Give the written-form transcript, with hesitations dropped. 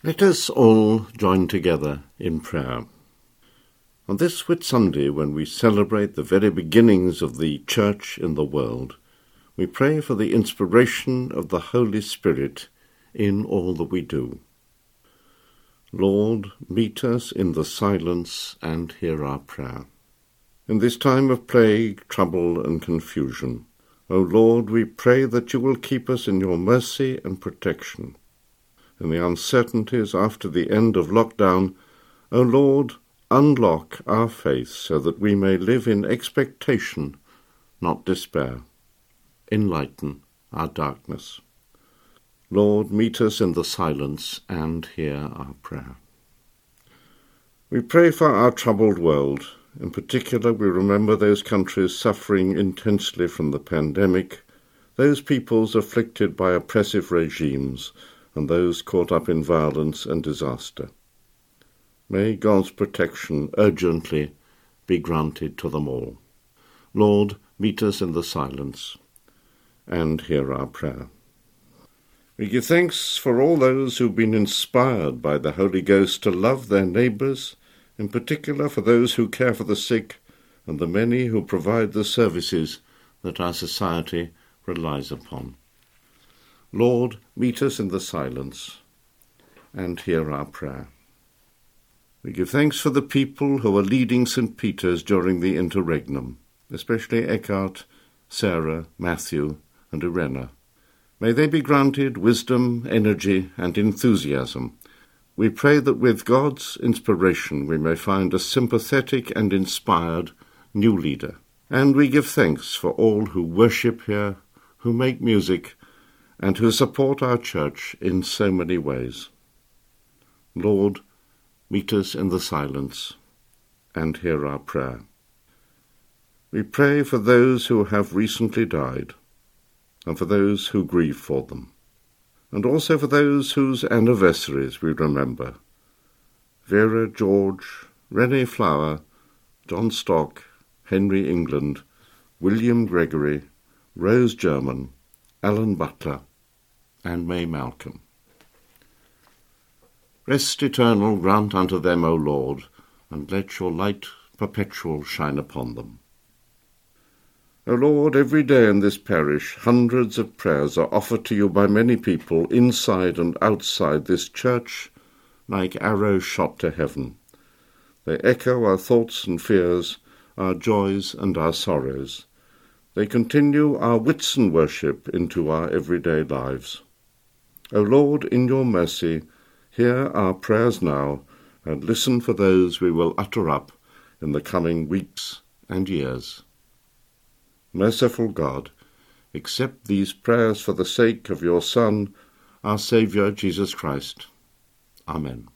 Let us all join together in prayer. On this Whitsunday, when we celebrate the very beginnings of the Church in the world, we pray for the inspiration of the Holy Spirit in all that we do. Lord, meet us in the silence and hear our prayer. In this time of plague, trouble, and confusion, O Lord, we pray that you will keep us in your mercy and protection. In the uncertainties after the end of lockdown, O Lord, unlock our faith so that we may live in expectation, not despair. Enlighten our darkness. Lord, meet us in the silence and hear our prayer. We pray for our troubled world. In particular, we remember those countries suffering intensely from the pandemic, those peoples afflicted by oppressive regimes, and those caught up in violence and disaster. May God's protection urgently be granted to them all. Lord, meet us in the silence and hear our prayer. We give thanks for all those who've been inspired by the Holy Ghost to love their neighbours, in particular for those who care for the sick and the many who provide the services that our society relies upon. Lord, meet us in the silence and hear our prayer. We give thanks for the people who are leading St. Peter's during the interregnum, especially Eckhart, Sarah, Matthew, and Irena. May they be granted wisdom, energy, and enthusiasm. We pray that with God's inspiration we may find a sympathetic and inspired new leader. And we give thanks for all who worship here, who make music, and who support our church in so many ways. Lord, meet us in the silence and hear our prayer. We pray for those who have recently died, and for those who grieve for them, and also for those whose anniversaries we remember. Vera George, Renée Flower, John Stock, Henry England, William Gregory, Rose German, Alan Butler, and May Malcolm. Rest eternal grant unto them, O Lord, and let your light perpetual shine upon them. O Lord, every day in this parish, hundreds of prayers are offered to you by many people inside and outside this church, like arrows shot to heaven. They echo our thoughts and fears, our joys and our sorrows. They continue our Whitsun worship into our everyday lives. O Lord, in your mercy, hear our prayers now, and listen for those we will utter up in the coming weeks and years. Merciful God, accept these prayers for the sake of your Son, our Saviour, Jesus Christ. Amen.